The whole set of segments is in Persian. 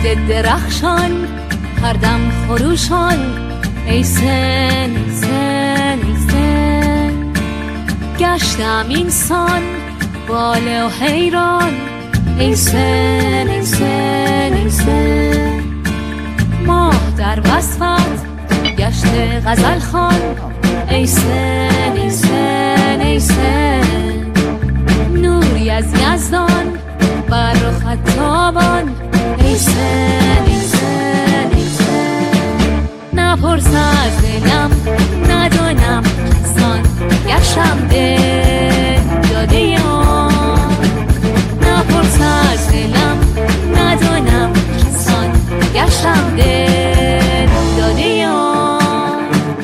دل درخشان هر دم خروشان ای سن ای سن ای سن گشتم اینسان باله و حیران ای سن ای سن ای سن ماه در وصفت گشته غزل خوان ای سن ای سن ای سن نوری از یزدان بر رخت تابان ای سن ای سن ای سن نپرس از دلم ندانم کسان گشتم دل داده آن نپرس از دلم ندانم کسان گشتم دل داده آن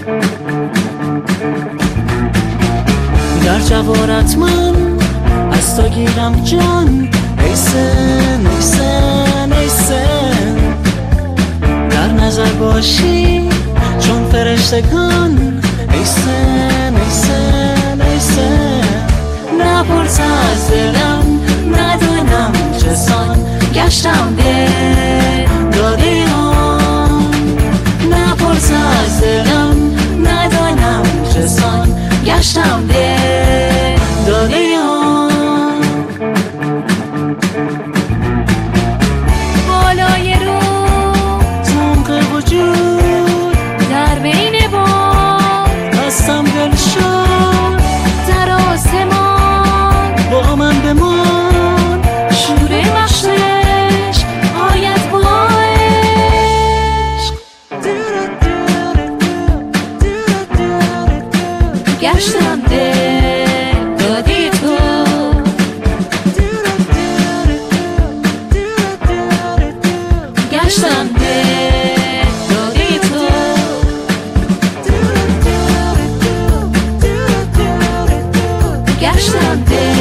در جوارت من از تو گیرم جان ای سن ای سن ای سن در نظر باشی چون فرشتگان ای سن ای سن ای سن نپرس از دلم ندانم چسان گشتم دل داده آن نپرس از دلم ندانم چسان گشتم دل داده آن بالای رو تمق وجود در بین باد هستم دل شد در آسمان با من بمان شور بخشش آید با عشق گشتم دل دادی تو گشتم دل دادی تو گشتم دل